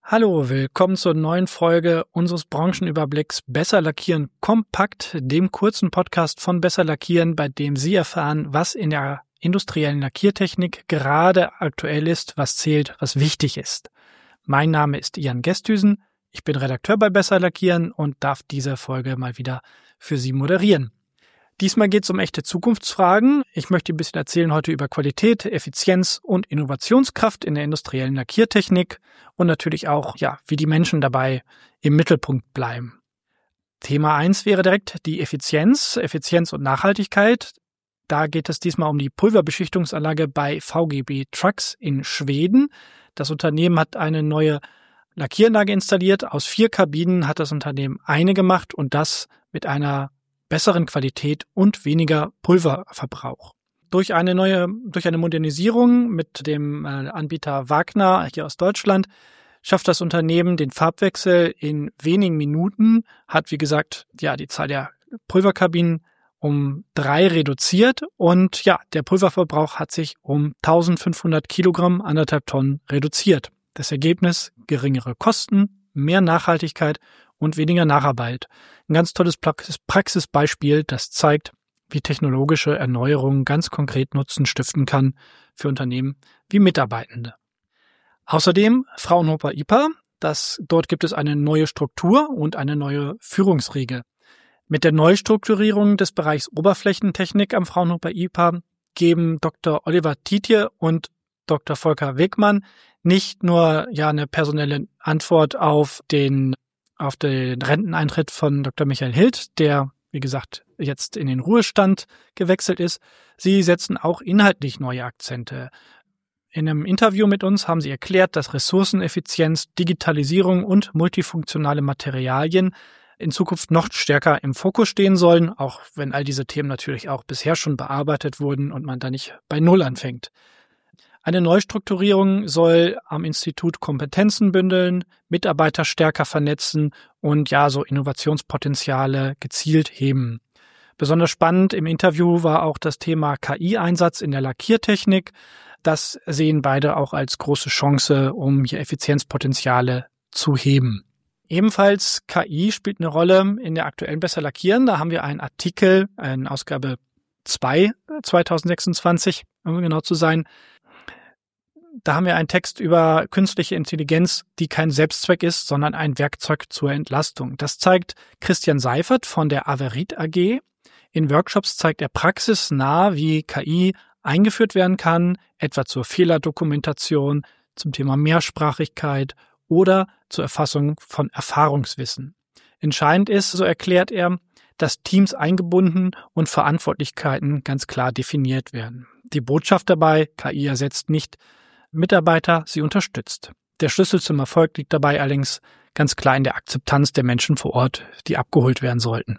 Hallo, willkommen zur neuen Folge unseres Branchenüberblicks Besser Lackieren kompakt, dem kurzen Podcast von Besser Lackieren, bei dem Sie erfahren, was in der industriellen Lackiertechnik gerade aktuell ist, was zählt, was wichtig ist. Mein Name ist Jan Gesthusen, ich bin Redakteur bei Besser Lackieren und darf diese Folge mal wieder für Sie moderieren. Diesmal geht es um echte Zukunftsfragen. Ich möchte ein bisschen erzählen heute über Qualität, Effizienz und Innovationskraft in der industriellen Lackiertechnik und natürlich auch, wie die Menschen dabei im Mittelpunkt bleiben. Thema 1 wäre direkt die Effizienz und Nachhaltigkeit. Da geht es diesmal um die Pulverbeschichtungsanlage bei VGB Trucks in Schweden. Das Unternehmen hat eine neue Lackieranlage installiert. Aus 4 Kabinen hat das Unternehmen eine gemacht und das mit einer besseren Qualität und weniger Pulververbrauch. Durch eine Modernisierung mit dem Anbieter Wagner hier aus Deutschland schafft das Unternehmen den Farbwechsel in wenigen Minuten, hat wie gesagt die Zahl der Pulverkabinen um 3 reduziert und der Pulververbrauch hat sich um 1500 Kilogramm, 1,5 Tonnen reduziert. Das Ergebnis: geringere Kosten, mehr Nachhaltigkeit und weniger Nacharbeit. Ein ganz tolles Praxisbeispiel, das zeigt, wie technologische Erneuerung ganz konkret Nutzen stiften kann für Unternehmen wie Mitarbeitende. Außerdem Fraunhofer IPA, dort gibt es eine neue Struktur und eine neue Führungsriege. Mit der Neustrukturierung des Bereichs Oberflächentechnik am Fraunhofer IPA geben Dr. Oliver Tiedje und Dr. Volker Wegmann nicht nur eine personelle Antwort auf den Renteneintritt von Dr. Michael Hild, der, wie gesagt, jetzt in den Ruhestand gewechselt ist. Sie setzen auch inhaltlich neue Akzente. In einem Interview mit uns haben sie erklärt, dass Ressourceneffizienz, Digitalisierung und multifunktionale Materialien in Zukunft noch stärker im Fokus stehen sollen, auch wenn all diese Themen natürlich auch bisher schon bearbeitet wurden und man da nicht bei Null anfängt. Eine Neustrukturierung soll am Institut Kompetenzen bündeln, Mitarbeiter stärker vernetzen und so Innovationspotenziale gezielt heben. Besonders spannend im Interview war auch das Thema KI-Einsatz in der Lackiertechnik. Das sehen beide auch als große Chance, um hier Effizienzpotenziale zu heben. Ebenfalls KI spielt eine Rolle in der aktuellen Besser Lackieren. Da haben wir einen Artikel in Ausgabe 2 2026, um genau zu sein. Da haben wir einen Text über künstliche Intelligenz, die kein Selbstzweck ist, sondern ein Werkzeug zur Entlastung. Das zeigt Christian Seifert von der Averit AG. In Workshops zeigt er praxisnah, wie KI eingeführt werden kann, etwa zur Fehlerdokumentation, zum Thema Mehrsprachigkeit oder zur Erfassung von Erfahrungswissen. Entscheidend ist, so erklärt er, dass Teams eingebunden und Verantwortlichkeiten ganz klar definiert werden. Die Botschaft dabei: KI ersetzt nicht Mitarbeiter, sie unterstützt. Der Schlüssel zum Erfolg liegt dabei allerdings ganz klar in der Akzeptanz der Menschen vor Ort, die abgeholt werden sollten.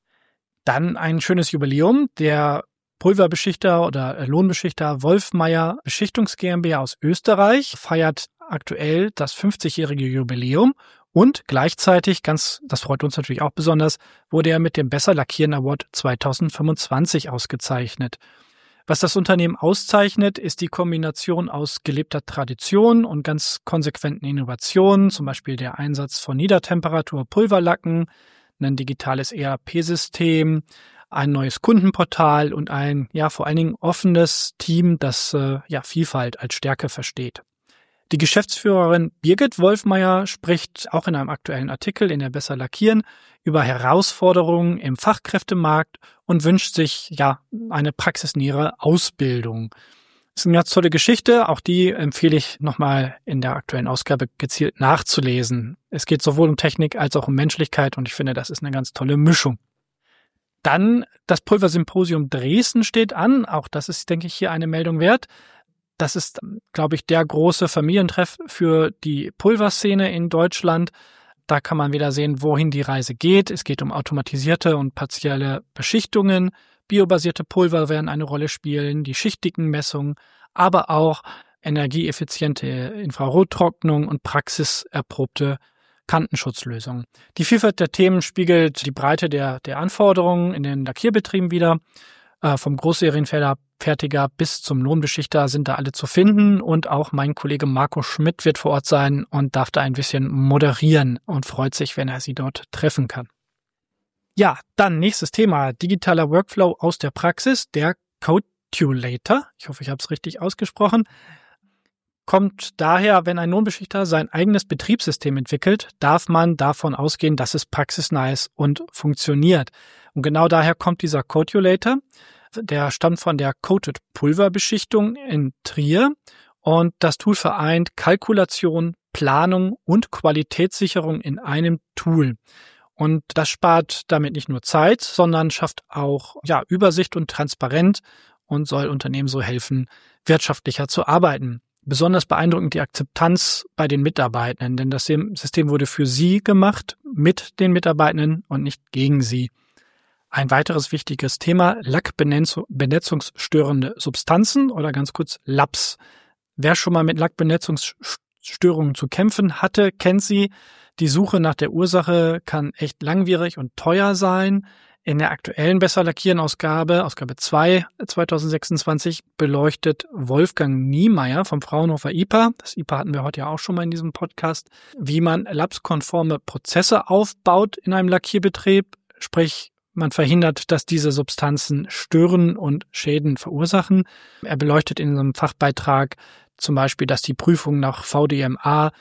Dann ein schönes Jubiläum. Der Pulverbeschichter oder Lohnbeschichter Wolfmeier Beschichtungs GmbH aus Österreich feiert aktuell das 50-jährige Jubiläum und gleichzeitig, das freut uns natürlich auch besonders, wurde er mit dem Besser Lackieren Award 2025 ausgezeichnet. Was das Unternehmen auszeichnet, ist die Kombination aus gelebter Tradition und ganz konsequenten Innovationen, zum Beispiel der Einsatz von Niedertemperatur-Pulverlacken, ein digitales ERP-System, ein neues Kundenportal und ein vor allen Dingen offenes Team, das Vielfalt als Stärke versteht. Die Geschäftsführerin Birgit Wolfmeier spricht auch in einem aktuellen Artikel in der Besser Lackieren über Herausforderungen im Fachkräftemarkt und wünscht sich eine praxisnähere Ausbildung. Das ist eine ganz tolle Geschichte, auch die empfehle ich nochmal in der aktuellen Ausgabe gezielt nachzulesen. Es geht sowohl um Technik als auch um Menschlichkeit und ich finde, das ist eine ganz tolle Mischung. Dann das Pulversymposium Dresden steht an, auch das ist, denke ich, hier eine Meldung wert. Das ist, glaube ich, der große Familientreff für die Pulverszene in Deutschland. Da kann man wieder sehen, wohin die Reise geht. Es geht um automatisierte und partielle Beschichtungen. Biobasierte Pulver werden eine Rolle spielen, die Schichtdickenmessung, aber auch energieeffiziente Infrarottrocknung und praxiserprobte Kantenschutzlösungen. Die Vielfalt der Themen spiegelt die Breite der Anforderungen in den Lackierbetrieben wider. Vom Großserienfertiger bis zum Lohnbeschichter sind da alle zu finden und auch mein Kollege Marco Schmidt wird vor Ort sein und darf da ein bisschen moderieren und freut sich, wenn er sie dort treffen kann. Ja, dann nächstes Thema, digitaler Workflow aus der Praxis, der Codulator. Ich hoffe, ich habe es richtig ausgesprochen. Kommt daher, wenn ein Lohnbeschichter sein eigenes Betriebssystem entwickelt, darf man davon ausgehen, dass es praxisnah ist und funktioniert. Und genau daher kommt dieser Codulator. Der stammt von der Coated Pulverbeschichtung in Trier und das Tool vereint Kalkulation, Planung und Qualitätssicherung in einem Tool. Und das spart damit nicht nur Zeit, sondern schafft auch Übersicht und Transparenz und soll Unternehmen so helfen, wirtschaftlicher zu arbeiten. Besonders beeindruckend die Akzeptanz bei den Mitarbeitenden, denn das System wurde für sie gemacht, mit den Mitarbeitenden und nicht gegen sie. Ein weiteres wichtiges Thema, lackbenetzungsstörende Substanzen oder ganz kurz LABS. Wer schon mal mit Lackbenetzungsstörungen zu kämpfen hatte, kennt sie. Die Suche nach der Ursache kann echt langwierig und teuer sein. In der aktuellen Besser Lackieren Ausgabe 2 2026, beleuchtet Wolfgang Niemeyer vom Fraunhofer IPA, das IPA hatten wir heute ja auch schon mal in diesem Podcast, wie man LABS-konforme Prozesse aufbaut in einem Lackierbetrieb, sprich man verhindert, dass diese Substanzen stören und Schäden verursachen. Er beleuchtet in einem Fachbeitrag zum Beispiel, dass die Prüfung nach VDMA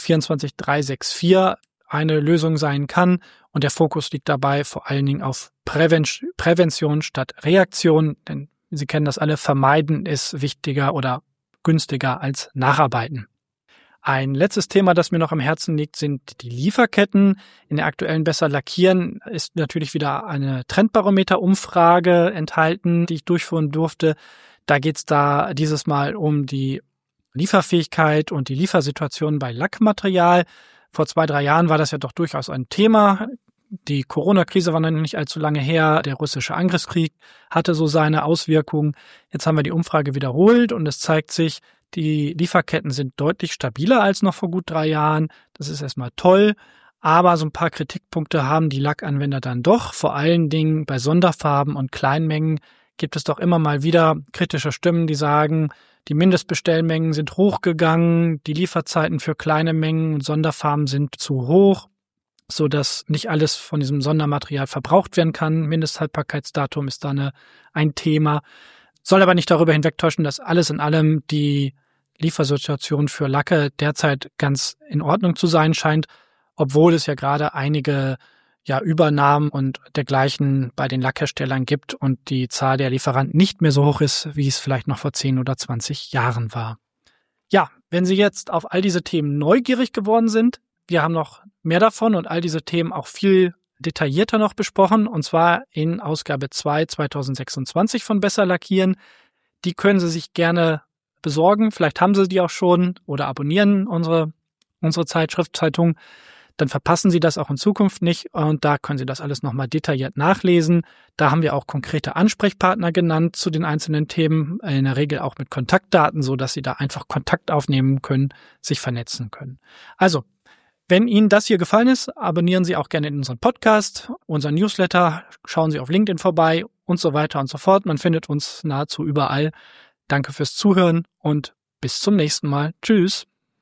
24364 eine Lösung sein kann und der Fokus liegt dabei vor allen Dingen auf Prävention statt Reaktion, denn Sie kennen das alle, vermeiden ist wichtiger oder günstiger als nacharbeiten. Ein letztes Thema, das mir noch am Herzen liegt, sind die Lieferketten. In der aktuellen Besser Lackieren ist natürlich wieder eine Trendbarometer-Umfrage enthalten, die ich durchführen durfte. Da geht es dieses Mal um die Lieferfähigkeit und die Liefersituation bei Lackmaterial. Vor 2-3 Jahren war das ja doch durchaus ein Thema. Die Corona-Krise war noch nicht allzu lange her. Der russische Angriffskrieg hatte so seine Auswirkungen. Jetzt haben wir die Umfrage wiederholt und es zeigt sich, die Lieferketten sind deutlich stabiler als noch vor gut 3 Jahren. Das ist erstmal toll. Aber so ein paar Kritikpunkte haben die Lackanwender dann doch. Vor allen Dingen bei Sonderfarben und Kleinmengen gibt es doch immer mal wieder kritische Stimmen, die sagen, die Mindestbestellmengen sind hochgegangen, die Lieferzeiten für kleine Mengen und Sonderfarben sind zu hoch, so dass nicht alles von diesem Sondermaterial verbraucht werden kann. Mindesthaltbarkeitsdatum ist da ein Thema. Soll aber nicht darüber hinwegtäuschen, dass alles in allem die Liefersituation für Lacke derzeit ganz in Ordnung zu sein scheint, obwohl es ja gerade einige Übernahmen und dergleichen bei den Lackherstellern gibt und die Zahl der Lieferanten nicht mehr so hoch ist, wie es vielleicht noch vor 10 oder 20 Jahren war. Ja, wenn Sie jetzt auf all diese Themen neugierig geworden sind, wir haben noch mehr davon und all diese Themen auch viel detaillierter noch besprochen, und zwar in Ausgabe 2 2026 von Besser Lackieren. Die können Sie sich gerne besorgen, vielleicht haben Sie die auch schon oder abonnieren unsere Zeitung. Dann verpassen Sie das auch in Zukunft nicht und da können Sie das alles nochmal detailliert nachlesen. Da haben wir auch konkrete Ansprechpartner genannt zu den einzelnen Themen, in der Regel auch mit Kontaktdaten, so dass Sie da einfach Kontakt aufnehmen können, sich vernetzen können. Also, wenn Ihnen das hier gefallen ist, abonnieren Sie auch gerne in unseren Podcast, unseren Newsletter, schauen Sie auf LinkedIn vorbei und so weiter und so fort. Man findet uns nahezu überall. Danke fürs Zuhören und bis zum nächsten Mal. Tschüss.